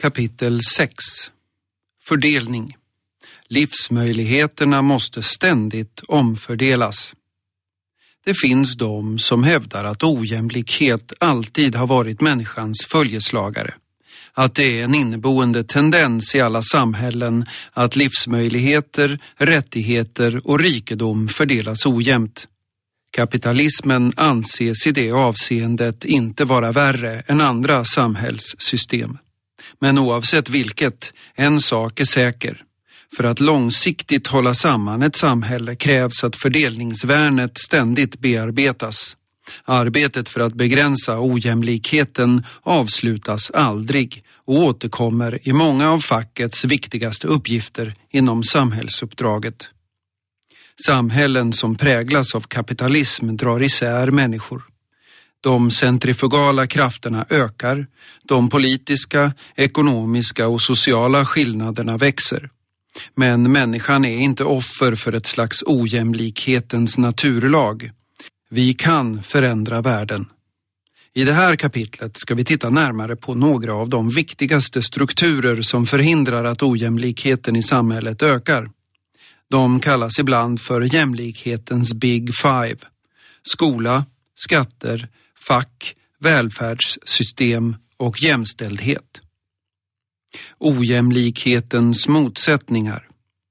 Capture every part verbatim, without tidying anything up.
Kapitel sex. Fördelning. Livsmöjligheterna måste ständigt omfördelas. Det finns de som hävdar att ojämlikhet alltid har varit människans följeslagare. Att det är en inneboende tendens i alla samhällen att livsmöjligheter, rättigheter och rikedom fördelas ojämnt. Kapitalismen anses i det avseendet inte vara värre än andra samhällssystem. Men oavsett vilket, en sak är säker. För att långsiktigt hålla samman ett samhälle krävs att fördelningsvärnet ständigt bearbetas. Arbetet för att begränsa ojämlikheten avslutas aldrig och återkommer i många av fackets viktigaste uppgifter inom samhällsuppdraget. Samhällen som präglas av kapitalism drar isär människor. De centrifugala krafterna ökar, de politiska, ekonomiska och sociala skillnaderna växer. Men människan är inte offer för ett slags ojämlikhetens naturlag. Vi kan förändra världen. I det här kapitlet ska vi titta närmare på några av de viktigaste strukturer som förhindrar att ojämlikheten i samhället ökar. De kallas ibland för jämlikhetens Big Five. Skola, skatter, fack, välfärdssystem och jämställdhet. Ojämlikhetens motsättningar.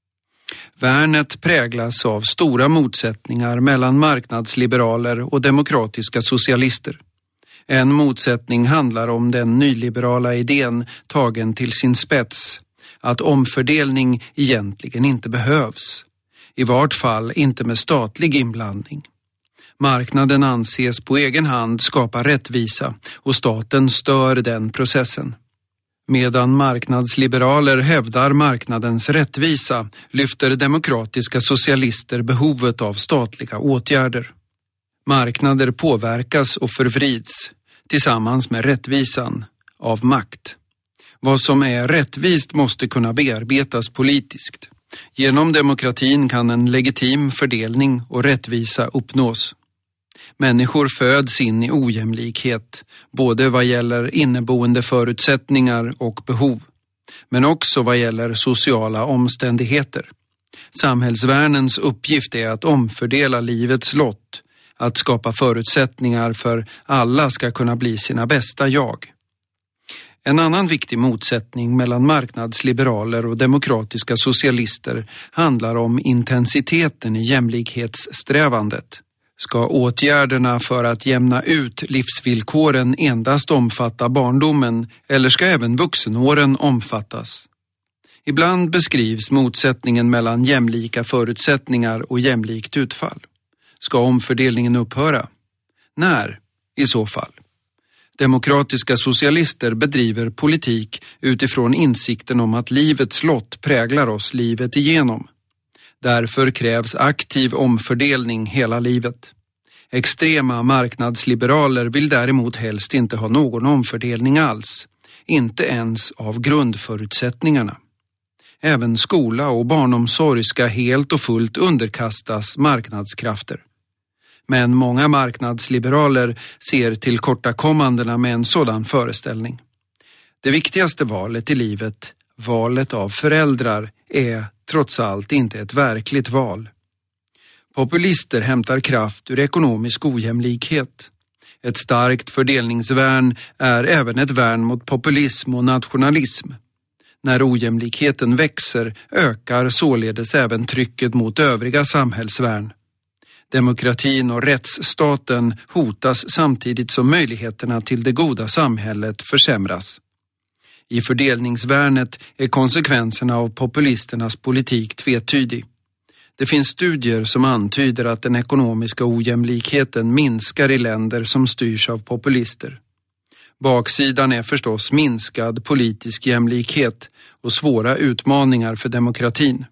Värnet präglas av stora motsättningar mellan marknadsliberaler och demokratiska socialister. En motsättning handlar om den nyliberala idén tagen till sin spets, att omfördelning egentligen inte behövs. I vart fall inte med statlig inblandning. Marknaden anses på egen hand skapa rättvisa och staten stör den processen. Medan marknadsliberaler hävdar marknadens rättvisa lyfter demokratiska socialister behovet av statliga åtgärder. Marknader påverkas och förvrids, tillsammans med rättvisan, av makt. Vad som är rättvist måste kunna bearbetas politiskt. Genom demokratin kan en legitim fördelning och rättvisa uppnås. Människor föds in i ojämlikhet, både vad gäller inneboende förutsättningar och behov, men också vad gäller sociala omständigheter. Samhällsvärnens uppgift är att omfördela livets lott, att skapa förutsättningar för alla ska kunna bli sina bästa jag. En annan viktig motsättning mellan marknadsliberaler och demokratiska socialister handlar om intensiteten i jämlikhetssträvandet. Ska åtgärderna för att jämna ut livsvillkoren endast omfatta barndomen eller ska även vuxenåren omfattas? Ibland beskrivs motsättningen mellan jämlika förutsättningar och jämlikt utfall. Ska omfördelningen upphöra? När, i så fall? Demokratiska socialister bedriver politik utifrån insikten om att livets lott präglar oss livet igenom. Därför krävs aktiv omfördelning hela livet. Extrema marknadsliberaler vill däremot helst inte ha någon omfördelning alls, inte ens av grundförutsättningarna. Även skola och barnomsorg ska helt och fullt underkastas marknadskrafter. Men många marknadsliberaler ser tillkortakommandena med en sådan föreställning. Det viktigaste valet i livet, valet av föräldrar, är trots allt inte ett verkligt val. Populister hämtar kraft ur ekonomisk ojämlikhet. Ett starkt fördelningsvärn är även ett värn mot populism och nationalism. När ojämlikheten växer ökar således även trycket mot övriga samhällsvärn. Demokratin och rättsstaten hotas samtidigt som möjligheterna till det goda samhället försämras. I fördelningsvärnet är konsekvenserna av populisternas politik tvetydig. Det finns studier som antyder att den ekonomiska ojämlikheten minskar i länder som styrs av populister. Baksidan är förstås minskad politisk jämlikhet och svåra utmaningar för demokratin.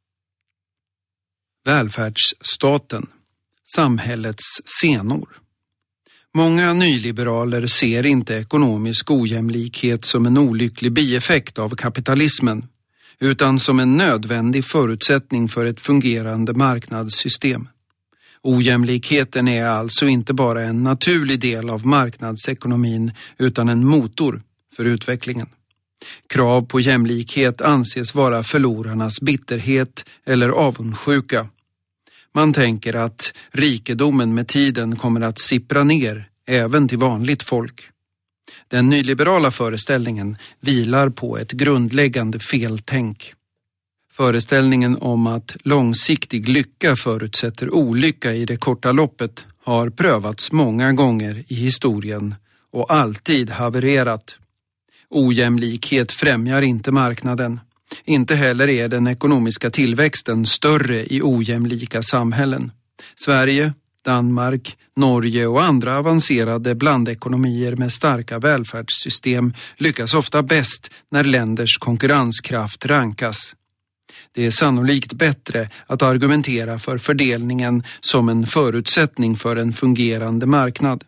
Välfärdsstaten, samhällets senor. Många nyliberaler ser inte ekonomisk ojämlikhet som en olycklig bieffekt av kapitalismen, utan som en nödvändig förutsättning för ett fungerande marknadssystem. Ojämlikheten är alltså inte bara en naturlig del av marknadsekonomin utan en motor för utvecklingen. Krav på jämlikhet anses vara förlorarnas bitterhet eller avundsjuka. Man tänker att rikedomen med tiden kommer att sippra ner även till vanligt folk. Den nyliberala föreställningen vilar på ett grundläggande feltänk. Föreställningen om att långsiktig lycka förutsätter olycka i det korta loppet har prövats många gånger i historien och alltid havererat. Ojämlikhet främjar inte marknaden. Inte heller är den ekonomiska tillväxten större i ojämlika samhällen. Sverige, Danmark, Norge och andra avancerade blandekonomier med starka välfärdssystem lyckas ofta bäst när länders konkurrenskraft rankas. Det är sannolikt bättre att argumentera för fördelningen som en förutsättning för en fungerande marknad.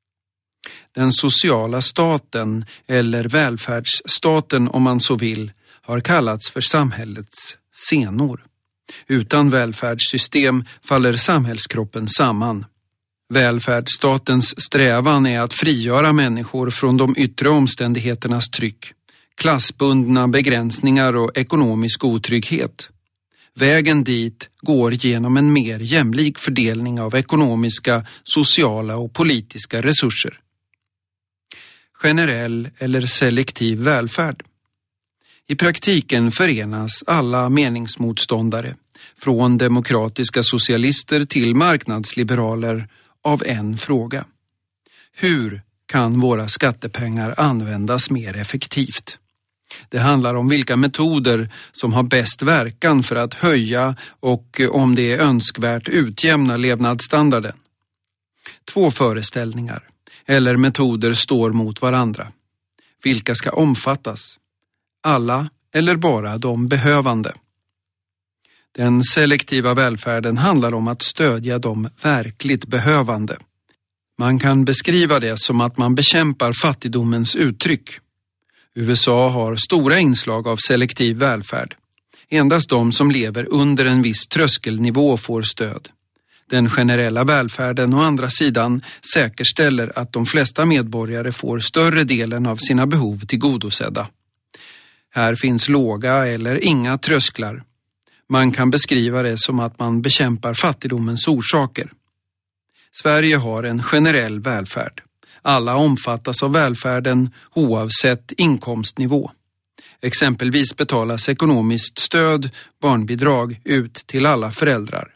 Den sociala staten, eller välfärdsstaten om man så vill, har kallats för samhällets senor. Utan välfärdssystem faller samhällskroppen samman. Välfärdsstatens strävan är att frigöra människor från de yttre omständigheternas tryck, klassbundna begränsningar och ekonomisk otrygghet. Vägen dit går genom en mer jämlik fördelning av ekonomiska, sociala och politiska resurser. Generell eller selektiv välfärd. I praktiken förenas alla meningsmotståndare, från demokratiska socialister till marknadsliberaler, av en fråga. Hur kan våra skattepengar användas mer effektivt? Det handlar om vilka metoder som har bäst verkan för att höja och, om det är önskvärt, utjämna levnadsstandarden. Två föreställningar eller metoder står mot varandra. Vilka ska omfattas? Alla eller bara de behövande? Den selektiva välfärden handlar om att stödja de verkligt behövande. Man kan beskriva det som att man bekämpar fattigdomens uttryck. U S A har stora inslag av selektiv välfärd. Endast de som lever under en viss tröskelnivå får stöd. Den generella välfärden å andra sidan säkerställer att de flesta medborgare får större delen av sina behov tillgodosedda. Här finns låga eller inga trösklar. Man kan beskriva det som att man bekämpar fattigdomens orsaker. Sverige har en generell välfärd. Alla omfattas av välfärden oavsett inkomstnivå. Exempelvis betalas ekonomiskt stöd, barnbidrag, ut till alla föräldrar.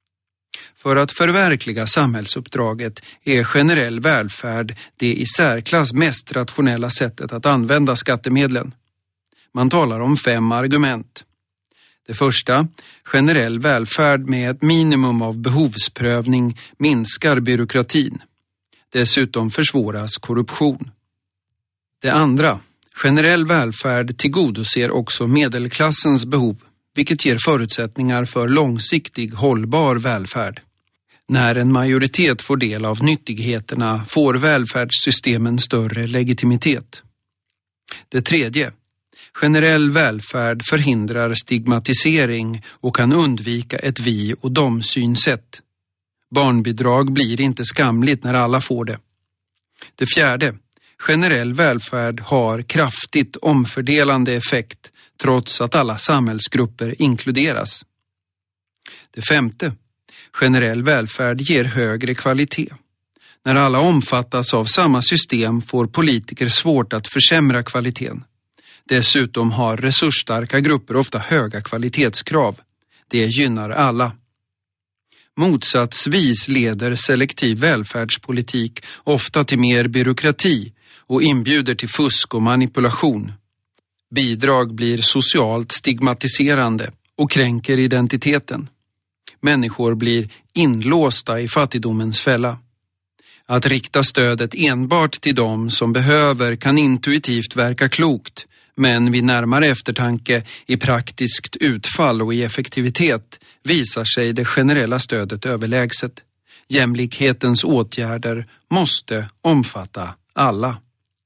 För att förverkliga samhällsuppdraget är generell välfärd det i särklass mest rationella sättet att använda skattemedlen. Man talar om fem argument. Det första, generell välfärd med ett minimum av behovsprövning minskar byråkratin. Dessutom försvåras korruption. Det andra, generell välfärd tillgodoser också medelklassens behov, vilket ger förutsättningar för långsiktig hållbar välfärd. När en majoritet får del av nyttigheterna får välfärdssystemen större legitimitet. Det tredje, generell välfärd förhindrar stigmatisering och kan undvika ett vi- och dom-synsätt. Barnbidrag blir inte skamligt när alla får det. Det fjärde, generell välfärd har kraftigt omfördelande effekt trots att alla samhällsgrupper inkluderas. Det femte, generell välfärd ger högre kvalitet. När alla omfattas av samma system får politiker svårt att försämra kvaliteten. Dessutom har resursstarka grupper ofta höga kvalitetskrav. Det gynnar alla. Motsatsvis leder selektiv välfärdspolitik ofta till mer byråkrati och inbjuder till fusk och manipulation. Bidrag blir socialt stigmatiserande och kränker identiteten. Människor blir inlåsta i fattigdomens fälla. Att rikta stödet enbart till dem som behöver kan intuitivt verka klokt, men vid närmare eftertanke i praktiskt utfall och i effektivitet visar sig det generella stödet överlägset. Jämlikhetens åtgärder måste omfatta alla.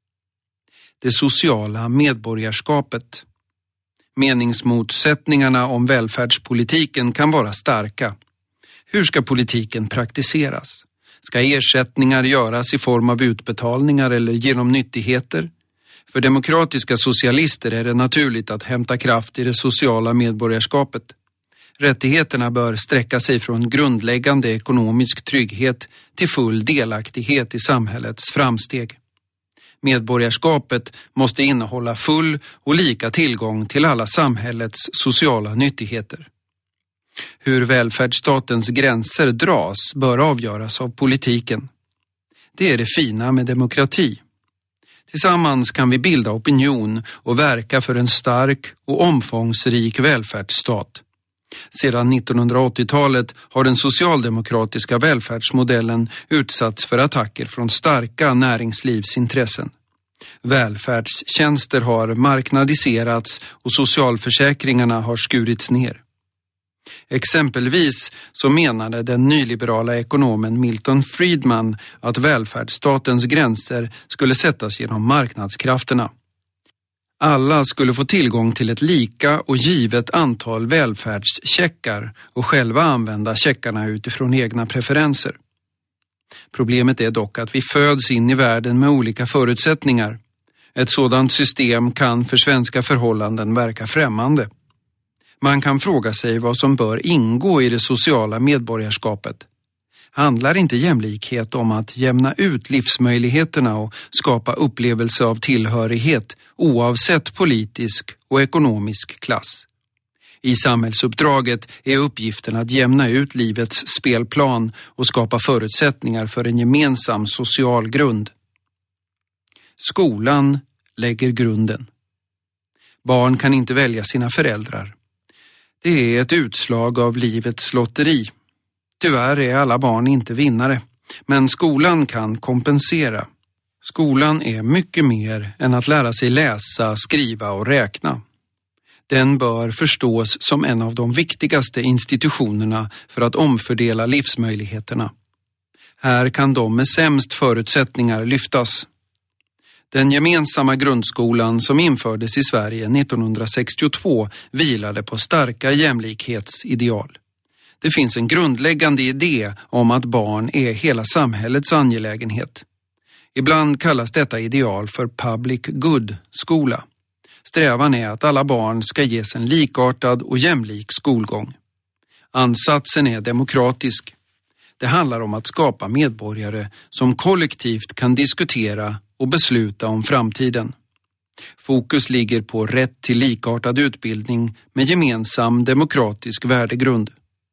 Det sociala medborgarskapet. Meningsmotsättningarna om välfärdspolitiken kan vara starka. Hur ska politiken praktiseras? Ska ersättningar göras i form av utbetalningar eller genom nyttigheter? För demokratiska socialister är det naturligt att hämta kraft i det sociala medborgarskapet. Rättigheterna bör sträcka sig från grundläggande ekonomisk trygghet till full delaktighet i samhällets framsteg. Medborgarskapet måste innehålla full och lika tillgång till alla samhällets sociala nyttigheter. Hur välfärdsstatens gränser dras bör avgöras av politiken. Det är det fina med demokrati. Tillsammans kan vi bilda opinion och verka för en stark och omfångsrik välfärdsstat. Sedan nittonhundraåttiotalet har den socialdemokratiska välfärdsmodellen utsatts för attacker från starka näringslivsintressen. Välfärdstjänster har marknadiserats och socialförsäkringarna har skurits ner. Exempelvis så menade den nyliberala ekonomen Milton Friedman att välfärdsstatens gränser skulle sättas genom marknadskrafterna. Alla skulle få tillgång till ett lika och givet antal välfärdscheckar och själva använda checkarna utifrån egna preferenser. Problemet är dock att vi föds in i världen med olika förutsättningar. Ett sådant system kan för svenska förhållanden verka främmande. Man kan fråga sig vad som bör ingå i det sociala medborgarskapet. Handlar inte jämlikhet om att jämna ut livsmöjligheterna och skapa upplevelse av tillhörighet oavsett politisk och ekonomisk klass? I samhällsuppdraget är uppgiften att jämna ut livets spelplan och skapa förutsättningar för en gemensam social grund. Skolan lägger grunden. Barn kan inte välja sina föräldrar. Det är ett utslag av livets lotteri. Tyvärr är alla barn inte vinnare, men skolan kan kompensera. Skolan är mycket mer än att lära sig läsa, skriva och räkna. Den bör förstås som en av de viktigaste institutionerna för att omfördela livsmöjligheterna. Här kan de med sämst förutsättningar lyftas. Den gemensamma grundskolan som infördes i Sverige nittonhundrasextiotvå vilade på starka jämlikhetsideal. Det finns en grundläggande idé om att barn är hela samhällets angelägenhet. Ibland kallas detta ideal för public good-skola. Strävan är att alla barn ska ges en likartad och jämlik skolgång. Ansatsen är demokratisk. Det handlar om att skapa medborgare som kollektivt kan diskutera och besluta om framtiden. Fokus ligger på rätt till likartad utbildning med gemensam demokratisk värdegrund.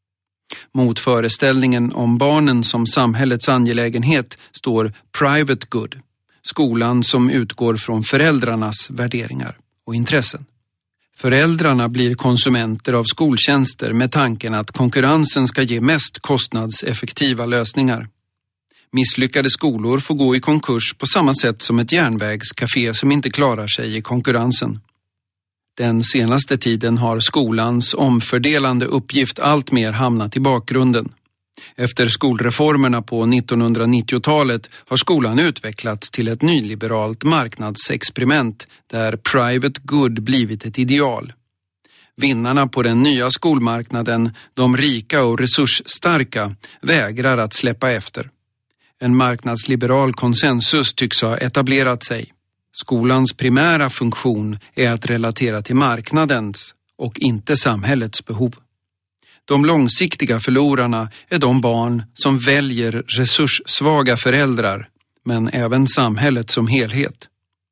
Mot föreställningen om barnen som samhällets angelägenhet står private good, skolan som utgår från föräldrarnas värderingar och intressen. Föräldrarna blir konsumenter av skoltjänster med tanken att konkurrensen ska ge mest kostnadseffektiva lösningar. Misslyckade skolor får gå i konkurs på samma sätt som ett järnvägscafé som inte klarar sig i konkurrensen. Den senaste tiden har skolans omfördelande uppgift allt mer hamnat i bakgrunden. Efter skolreformerna på nittonhundranittiotalet har skolan utvecklats till ett nyliberalt marknadsexperiment där private good blivit ett ideal. Vinnarna på den nya skolmarknaden, de rika och resursstarka, vägrar att släppa efter. En marknadsliberal konsensus tycks ha etablerat sig. Skolans primära funktion är att relatera till marknadens och inte samhällets behov. De långsiktiga förlorarna är de barn som väljer resurssvaga föräldrar, men även samhället som helhet.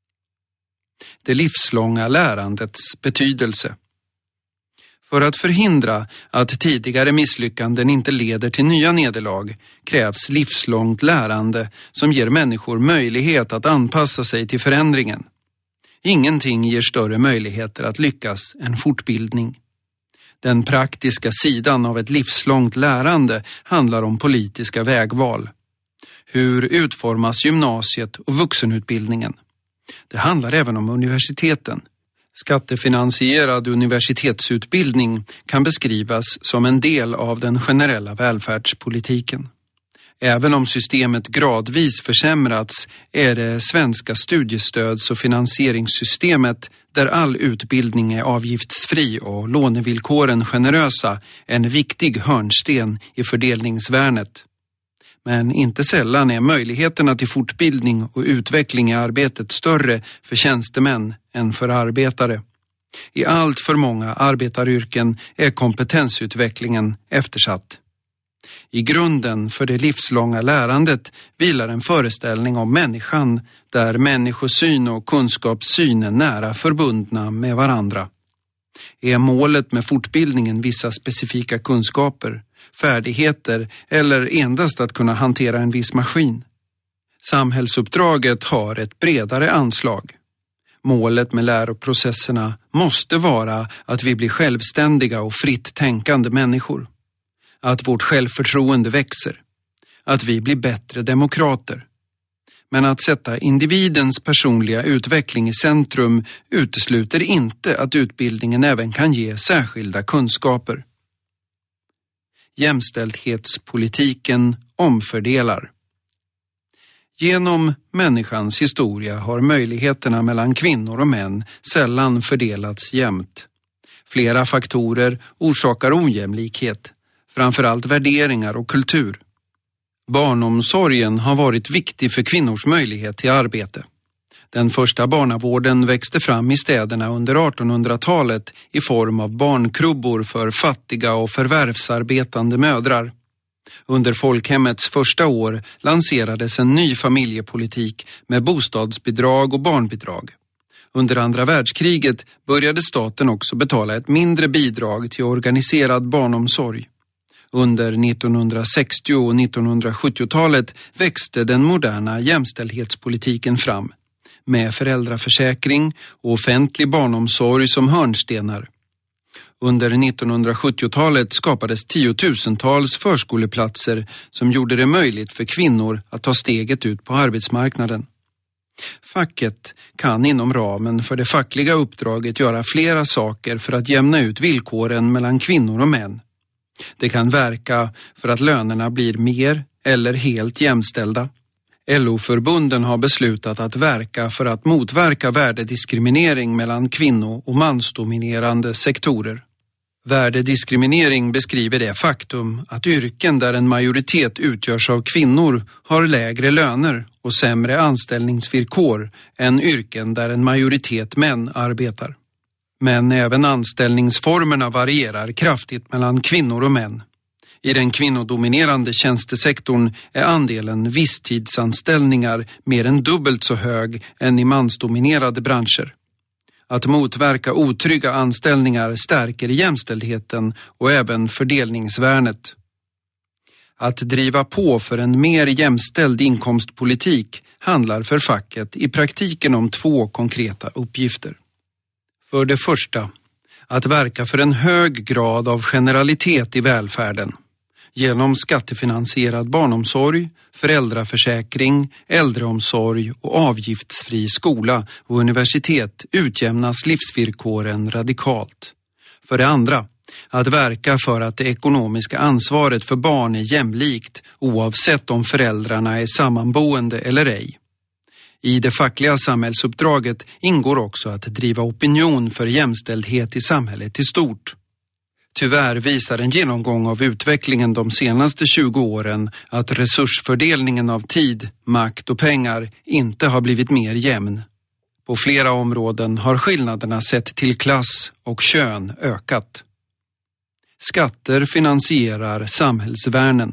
Det livslånga lärandets betydelse. För att förhindra att tidigare misslyckanden inte leder till nya nederlag krävs livslångt lärande som ger människor möjlighet att anpassa sig till förändringen. Ingenting ger större möjligheter att lyckas än fortbildning. Den praktiska sidan av ett livslångt lärande handlar om politiska vägval. Hur utformas gymnasiet och vuxenutbildningen? Det handlar även om universiteten. Skattefinansierad universitetsutbildning kan beskrivas som en del av den generella välfärdspolitiken. Även om systemet gradvis försämrats är det svenska studiestöds- och finansieringssystemet, där all utbildning är avgiftsfri och lånevillkoren generösa, en viktig hörnsten i fördelningsvärnet. Men inte sällan är möjligheterna till fortbildning och utveckling i arbetet större för tjänstemän än för arbetare. I allt för många arbetaryrken är kompetensutvecklingen eftersatt. I grunden för det livslånga lärandet vilar en föreställning om människan där människosyn och kunskapssyn är nära förbundna med varandra. Är målet med fortbildningen vissa specifika kunskaper, färdigheter eller endast att kunna hantera en viss maskin? Samhällsuppdraget har ett bredare anslag. Målet med läroprocesserna måste vara att vi blir självständiga och fritt tänkande människor. Att vårt självförtroende växer. Att vi blir bättre demokrater. Men att sätta individens personliga utveckling i centrum utesluter inte att utbildningen även kan ge särskilda kunskaper. Jämställdhetspolitiken omfördelar. Genom människans historia har möjligheterna mellan kvinnor och män sällan fördelats jämnt. Flera faktorer orsakar ojämlikhet, framförallt värderingar och kultur. Barnomsorgen har varit viktig för kvinnors möjlighet till arbete. Den första barnavården växte fram i städerna under artonhundratalet i form av barnkrubbor för fattiga och förvärvsarbetande mödrar. Under folkhemmets första år lanserades en ny familjepolitik med bostadsbidrag och barnbidrag. Under andra världskriget började staten också betala ett mindre bidrag till organiserad barnomsorg. Under nittonhundrasextio- och nittonhundrasjuttiotalet växte den moderna jämställdhetspolitiken fram, med föräldraförsäkring och offentlig barnomsorg som hörnstenar. Under nittonhundrasjuttiotalet skapades tiotusentals förskoleplatser som gjorde det möjligt för kvinnor att ta steget ut på arbetsmarknaden. Facket kan inom ramen för det fackliga uppdraget göra flera saker för att jämna ut villkoren mellan kvinnor och män. Det kan verka för att lönerna blir mer eller helt jämställda. L O-förbunden har beslutat att verka för att motverka värdediskriminering mellan kvinno- och mansdominerande sektorer. Värdediskriminering beskriver det faktum att yrken där en majoritet utgörs av kvinnor har lägre löner och sämre anställningsvillkor än yrken där en majoritet män arbetar. Men även anställningsformerna varierar kraftigt mellan kvinnor och män. I den kvinnodominerande tjänstesektorn är andelen visstidsanställningar mer än dubbelt så hög än i mansdominerade branscher. Att motverka otrygga anställningar stärker jämställdheten och även fördelningsvärnet. Att driva på för en mer jämställd inkomstpolitik handlar för facket i praktiken om två konkreta uppgifter. För det första, att verka för en hög grad av generalitet i välfärden. Genom skattefinansierad barnomsorg, föräldraförsäkring, äldreomsorg och avgiftsfri skola och universitet utjämnas livsvillkoren radikalt. För det andra, att verka för att det ekonomiska ansvaret för barn är jämlikt oavsett om föräldrarna är sammanboende eller ej. I det fackliga samhällsuppdraget ingår också att driva opinion för jämställdhet i samhället i stort. Tyvärr visar en genomgång av utvecklingen de senaste tjugo åren att resursfördelningen av tid, makt och pengar inte har blivit mer jämn. På flera områden har skillnaderna sett till klass och kön ökat. Skatter finansierar samhällsvärnen.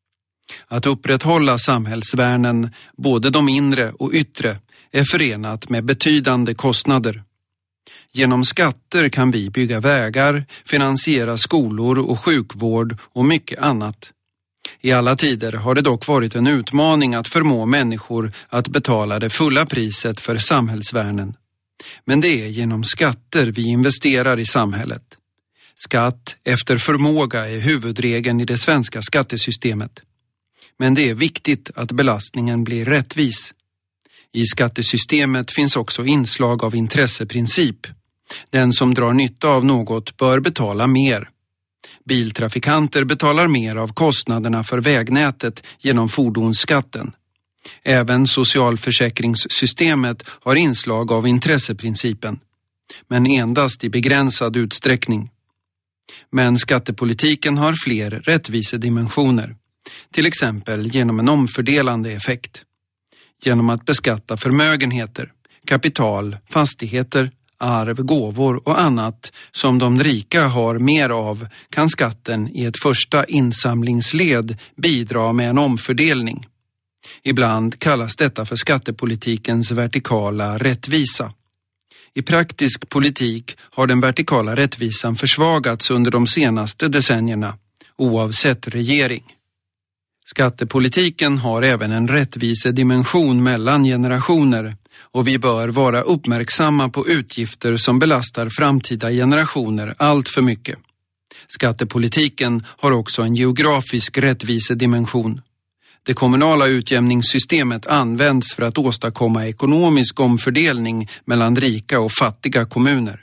Att upprätthålla samhällsvärnen, både de inre och yttre, är förenat med betydande kostnader. Genom skatter kan vi bygga vägar, finansiera skolor och sjukvård och mycket annat. I alla tider har det dock varit en utmaning att förmå människor att betala det fulla priset för samhällsvärnen. Men det är genom skatter vi investerar i samhället. Skatt efter förmåga är huvudregeln i det svenska skattesystemet. Men det är viktigt att belastningen blir rättvis. I skattesystemet finns också inslag av intresseprincip. Den som drar nytta av något bör betala mer. Biltrafikanter betalar mer av kostnaderna för vägnätet genom fordonsskatten. Även socialförsäkringssystemet har inslag av intresseprincipen, men endast i begränsad utsträckning. Men skattepolitiken har fler rättvisedimensioner. till exempel genom en omfördelande effekt. Genom att beskatta förmögenheter, kapital, fastigheter, arv, gåvor och annat som de rika har mer av kan skatten i ett första insamlingsled bidra med en omfördelning. Ibland kallas detta för skattepolitikens vertikala rättvisa. I praktisk politik har den vertikala rättvisan försvagats under de senaste decennierna, oavsett regering. Skattepolitiken har även en rättvisedimension mellan generationer och vi bör vara uppmärksamma på utgifter som belastar framtida generationer allt för mycket. Skattepolitiken har också en geografisk rättvisedimension. Det kommunala utjämningssystemet används för att åstadkomma ekonomisk omfördelning mellan rika och fattiga kommuner.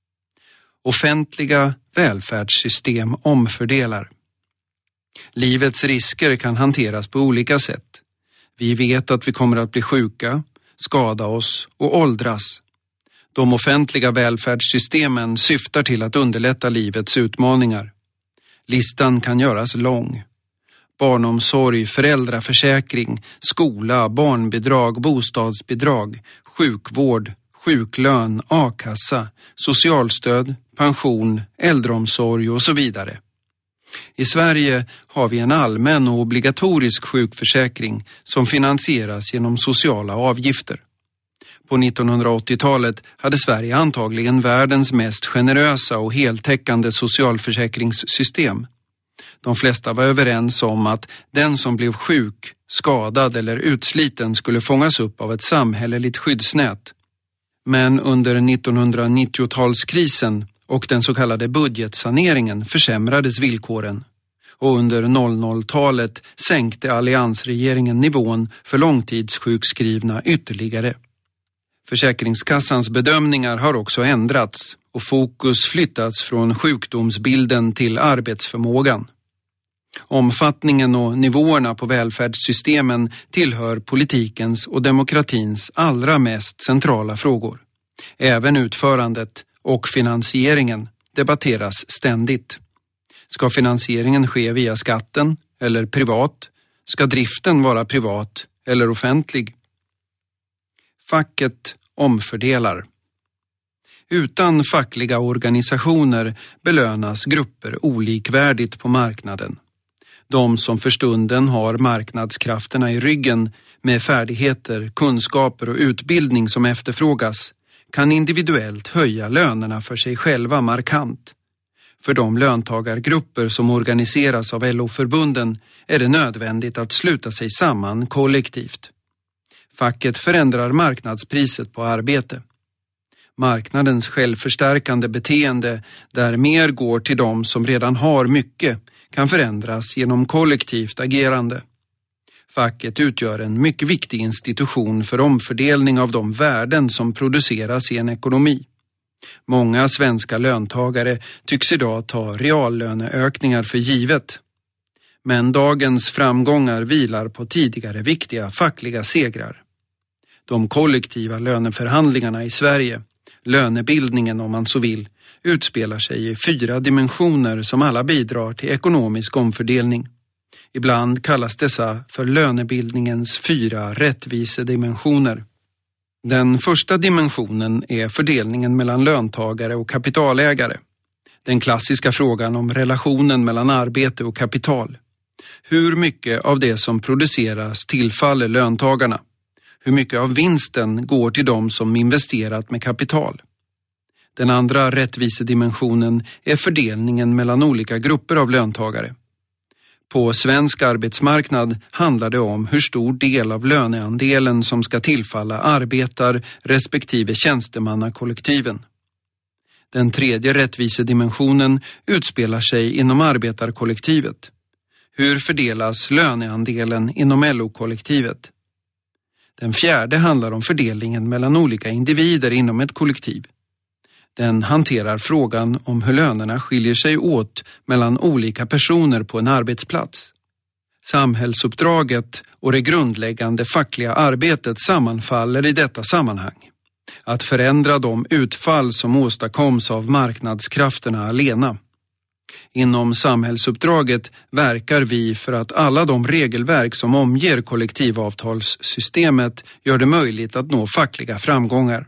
Offentliga välfärdssystem omfördelar. Livets risker kan hanteras på olika sätt. Vi vet att vi kommer att bli sjuka, skada oss och åldras. De offentliga välfärdssystemen syftar till att underlätta livets utmaningar. Listan kan göras lång. Barnomsorg, föräldraförsäkring, skola, barnbidrag, bostadsbidrag, sjukvård, sjuklön, a-kassa, socialstöd, pension, äldreomsorg och så vidare. I Sverige har vi en allmän och obligatorisk sjukförsäkring som finansieras genom sociala avgifter. På nittonhundraåttiotalet hade Sverige antagligen världens mest generösa och heltäckande socialförsäkringssystem. De flesta var överens om att den som blev sjuk, skadad eller utsliten skulle fångas upp av ett samhälleligt skyddsnät. Men under nittonhundranittiotalskrisen och den så kallade budgetsaneringen försämrades villkoren. Och under noll noll-talet sänkte alliansregeringen nivån för långtidssjukskrivna ytterligare. Försäkringskassans bedömningar har också ändrats och fokus flyttats från sjukdomsbilden till arbetsförmågan. Omfattningen och nivåerna på välfärdssystemen tillhör politikens och demokratins allra mest centrala frågor. Även utförandet och finansieringen debatteras ständigt. Ska finansieringen ske via skatten eller privat? Ska driften vara privat eller offentlig? Facket omfördelar. Utan fackliga organisationer belönas grupper olikvärdigt på marknaden. De som för stunden har marknadskrafterna i ryggen med färdigheter, kunskaper och utbildning som efterfrågas kan individuellt höja lönerna för sig själva markant. För de löntagargrupper som organiseras av L O-förbunden är det nödvändigt att sluta sig samman kollektivt. Facket förändrar marknadspriset på arbete. Marknadens självförstärkande beteende där mer går till de som redan har mycket kan förändras genom kollektivt agerande. Facket utgör en mycket viktig institution för omfördelning av de värden som produceras i en ekonomi. Många svenska löntagare tycks idag ta reallöneökningar för givet. Men dagens framgångar vilar på tidigare viktiga fackliga segrar. De kollektiva löneförhandlingarna i Sverige, lönebildningen om man så vill, utspelar sig i fyra dimensioner som alla bidrar till ekonomisk omfördelning. Ibland kallas dessa för lönebildningens fyra rättvisedimensioner. Den första dimensionen är fördelningen mellan löntagare och kapitalägare. Den klassiska frågan om relationen mellan arbete och kapital. Hur mycket av det som produceras tillfaller löntagarna? Hur mycket av vinsten går till de som investerat med kapital? Den andra rättvisedimensionen är fördelningen mellan olika grupper av löntagare. På svensk arbetsmarknad handlar det om hur stor del av löneandelen som ska tillfalla arbetar respektive tjänstemannakollektiven. Den tredje rättvisedimensionen utspelar sig inom arbetarkollektivet. Hur fördelas löneandelen inom L O-kollektivet? Den fjärde handlar om fördelningen mellan olika individer inom ett kollektiv. Den hanterar frågan om hur lönerna skiljer sig åt mellan olika personer på en arbetsplats. Samhällsuppdraget och det grundläggande fackliga arbetet sammanfaller i detta sammanhang. Att förändra de utfall som åstadkoms av marknadskrafterna alena. Inom samhällsuppdraget verkar vi för att alla de regelverk som omger kollektivavtalssystemet gör det möjligt att nå fackliga framgångar.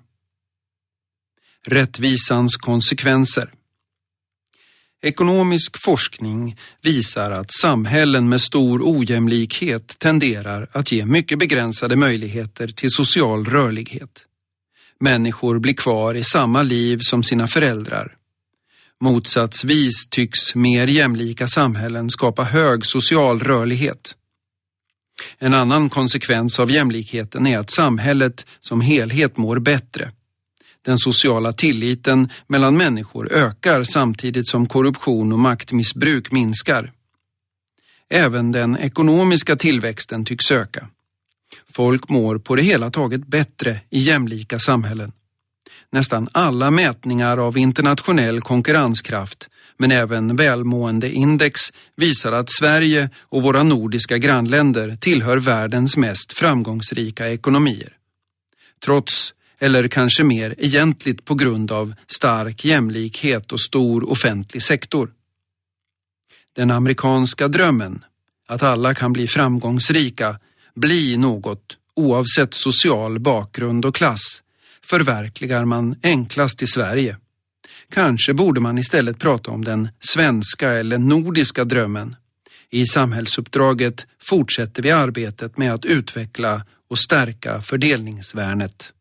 Rättvisans konsekvenser. Ekonomisk forskning visar att samhällen med stor ojämlikhet tenderar att ge mycket begränsade möjligheter till social rörlighet. Människor blir kvar i samma liv som sina föräldrar. Motsatsvis tycks mer jämlika samhällen skapa hög social rörlighet. En annan konsekvens av jämlikheten är att samhället som helhet mår bättre. Den sociala tilliten mellan människor ökar samtidigt som korruption och maktmissbruk minskar. Även den ekonomiska tillväxten tycks öka. Folk mår på det hela taget bättre i jämlika samhällen. Nästan alla mätningar av internationell konkurrenskraft, men även välmåendeindex, visar att Sverige och våra nordiska grannländer tillhör världens mest framgångsrika ekonomier. Trots, eller kanske mer egentligt på grund av, stark jämlikhet och stor offentlig sektor. Den amerikanska drömmen, att alla kan bli framgångsrika, bli något oavsett social bakgrund och klass, förverkligar man enklast i Sverige. Kanske borde man istället prata om den svenska eller nordiska drömmen. I samhällsuppdraget fortsätter vi arbetet med att utveckla och stärka fördelningsvärnet.